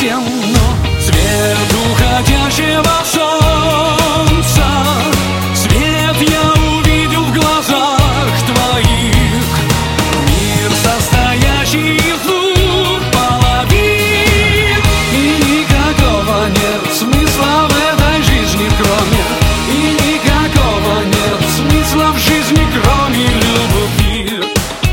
темно. Свет уходящего солнца, свет я увидел в глазах твоих. Мир, состоящий из двух половин, и никакого нет смысла в этой жизни, кроме. И никакого нет смысла в жизни, кроме любви.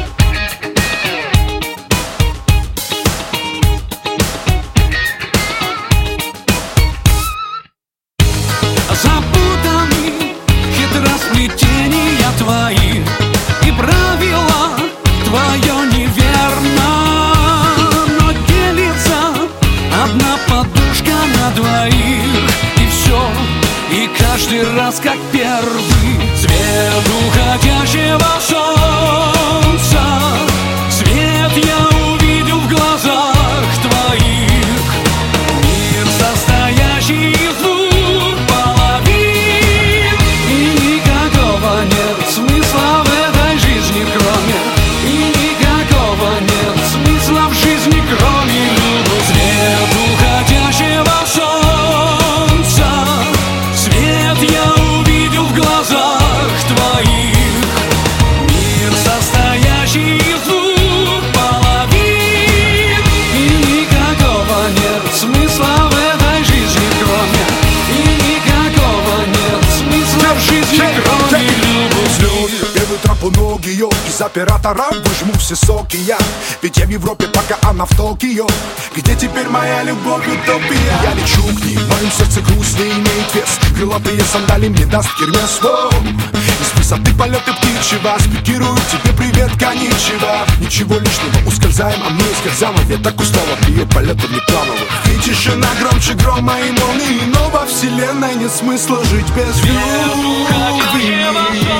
Запутаны хитросплетения твои, и правила твое неверно. Но делится одна подушка на двоих, и все, и каждый раз как первый. Свет уходящего солнца, свет я увидел в глазах твоих. Мир, состоящий из двух половин, и никакого нет смысла в этой жизни, кроме. И никакого нет смысла в жизни, кроме любви. Свет уходящего солнца, свет я увидел в глазах твоих. Мир, состоящий из двух половин, и никакого нет смысла в этой жизни, кроме. И никакого нет смысла в жизни, кроме любви. Берут ноги ее, из оператора выжму все соки я. Ведь я в Европе, пока она в Токио. Где теперь моя любовь, утопия? Я лечу к ней, в моем сердце грусть не имеет вес. Крылатые сандали мне даст Гермес. Из высоты полеты птичьего спикирую тебе привет, коничева. Ничего лишнего, ускользаем, а мне скользя в веток устала при ее полетов неплановых. И тишина громче грома и молнии, но во вселенной нет смысла жить без любви.